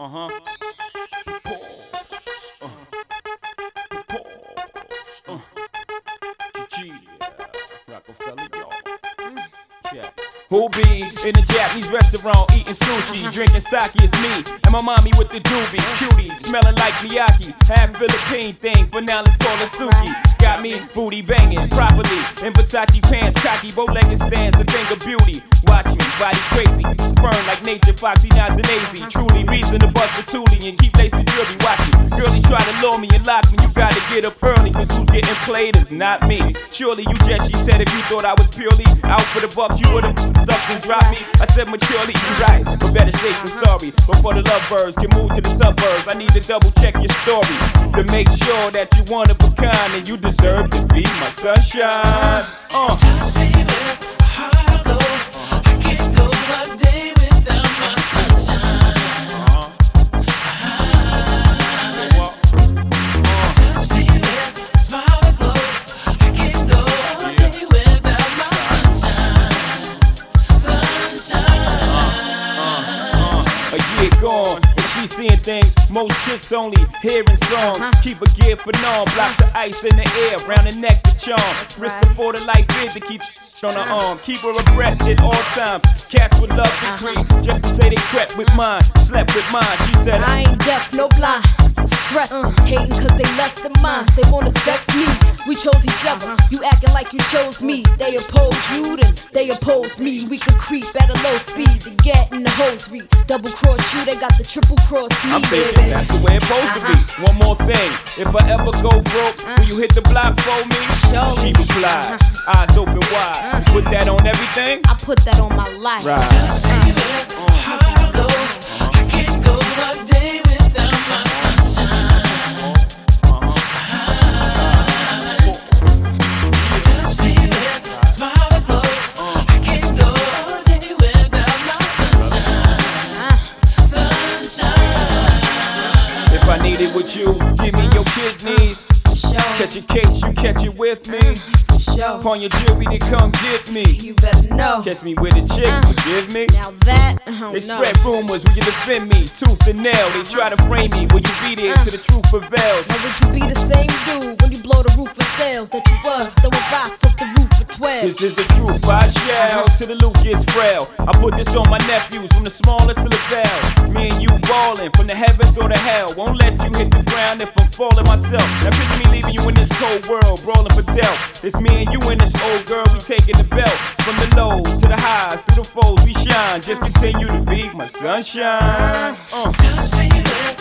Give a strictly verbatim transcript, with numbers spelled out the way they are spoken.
Uh-huh. Pause. Uh. Pause. Uh. Yeah. Rockefeller, y'all. Yeah. Who be in a Japanese restaurant eating sushi, uh-huh. drinking sake? It's me and my mommy with the doobie, cutie, smelling like Miyaki. Half Philippine thing, but now let's call it Suki. Got me booty banging properly in Versace pants, cocky, bow-legged stands, a thing of beauty. Watch me, body crazy, burn like nature, foxy, nods and lazy. Truly reason to bust the toolie and keep lacing jewelry. Watch me, girlie try to lure me and lock me. You gotta get up early, cause who's getting played is not me. Surely you just, she said, if you thought I was purely out for the bucks, you would've stuck and dropped me. I said maturely, you right, but better safe than sorry. Before the lovebirds can move to the suburbs, I need to double check your story to make sure that you one of a kind and you deserve to be my sunshine. Uh. Just baby, how I go, I can't go a day without my sunshine. Uh-huh. Uh-huh. Just baby, smile that glows, I can't go a day without my sunshine. Sunshine. Uh, uh, uh. A year gone. She seeing things most chicks only hearing songs. Uh-huh. Keep a gear for norm, blocks of ice in the air, round the neck to charm. Wrist right. For the light vid to keep on her arm. Keep her abreast at all times. Cats would love to creep, uh-huh. just to say they crept with mine, slept with mine. She said I ain't deaf, no blind. Stress, uh, hating cause they less than mine. They wanna sex me, we chose each other. Uh-huh. You acting like you chose me. They oppose you, then they oppose me. We could creep at a low speed to get in the hosiery. Double cross you, they got the triple cross me. I'm thinking that's the way it's supposed uh-huh. to be. One more thing, if I ever go broke, uh-huh. will you hit the block for me? Show she me. replied, uh-huh. eyes open wide. Uh-huh. You put that on everything? I put that on my life. Right. Just baby, uh-huh. how I go, uh-huh. I can't go a day without my sunshine. Uh-huh. Uh-huh. Just baby, smile that glows, uh-huh. I can't go a day without my sunshine. Sunshine. If I need it with you, give me your kidneys. Sure. Catch a case, you catch it with me. Uh, sure. Upon your jewelry to come get me. You better know. Catch me with a chick, uh, forgive me. Now that, I don't They know. spread rumors, will you defend me? Tooth and nail, they try to frame me. Will you be there uh, till the truth prevails? Or would you be the same dude when you blow the roof of sales that you was throwing rocks off the roof for twelve? This is the truth, I shall, till the loot gets frail. I put this on my nephews, from the smallest to the veil. Me and you ballin', from the heavens or the hell. Won't let you hit the ground if I'm falling myself. Now picture me leaving you in this cold world, brawling for death. It's me and you and this old girl, we taking the belt. From the lows to the highs, through the foes we shine. Just continue to be my sunshine. Uh. Just baby,